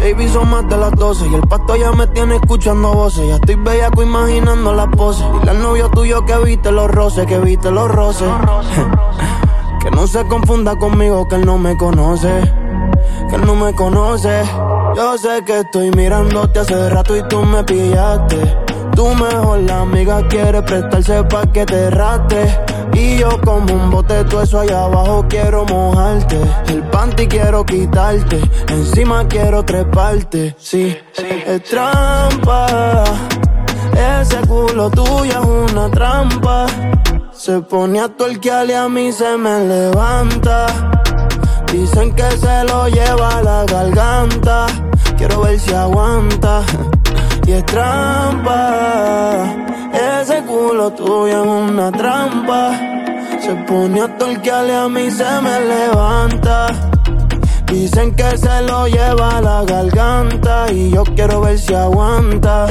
Baby, son más de las 12 y el pasto ya me tiene escuchando voces. Ya estoy bellaco imaginando las poses. Dile al novio tuyo que viste los roces, que viste los roces. Que no se confunda conmigo, que él no me conoce, que él no me conoce. Yo sé que estoy mirándote hace rato y tú me pillaste. Tu mejor amiga quiere prestarse pa' que te rate. Y yo como un bote, todo eso allá abajo quiero mojarte. El panty quiero quitarte, encima quiero treparte. Sí, es trampa. Ese culo tuyo es una trampa. Se pone a tuerquear y a mí se me levanta. Dicen que se lo lleva a la garganta. Quiero ver si aguanta. Y es trampa. Ese culo tuyo es una trampa. Se pone a tuerquear y a mí se me levanta. Dicen que se lo lleva a la garganta. Y yo quiero ver si aguanta.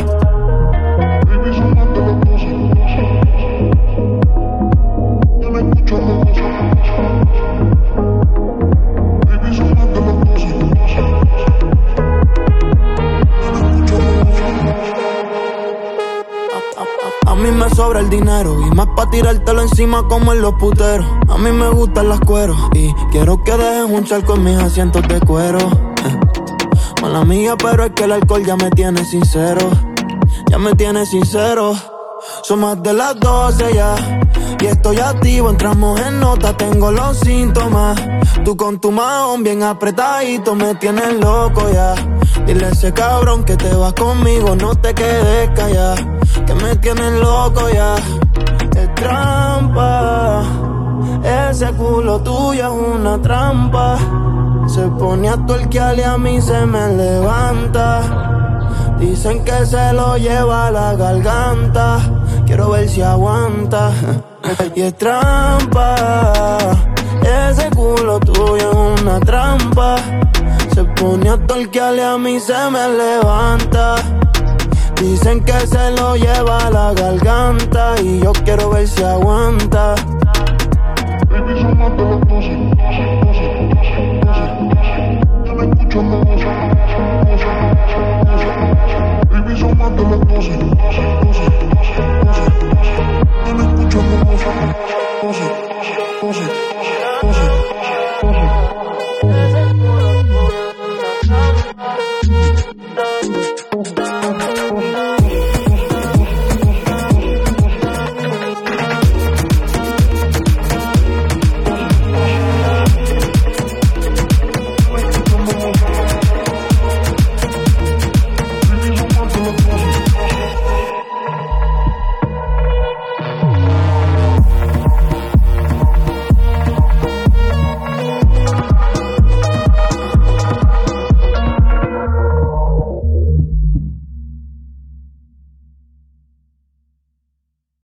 A mí me sobra el dinero y más pa' tirártelo encima como en los puteros. A mí me gustan las cueros y quiero que dejes un charco en mis asientos de cuero. Mala mía, pero es que el alcohol ya me tiene sincero. Ya me tiene sincero. Son más de las 12 ya y estoy activo, entramos en nota, tengo los síntomas. Tú con tu mahón bien apretadito me tienes loco ya. Dile a ese cabrón que te vas conmigo, no te quedes callada, que me tienes loco ya. Es trampa. Ese culo tuyo es una trampa. Se pone a tuerquear y a mí se me levanta. Dicen que se lo lleva a la garganta. Quiero ver si aguanta. Y es trampa. Ese culo tuyo es una trampa. Se pone a tuerquear y a mí se me levanta. Dicen que se lo lleva a la garganta. Y yo quiero ver si aguanta.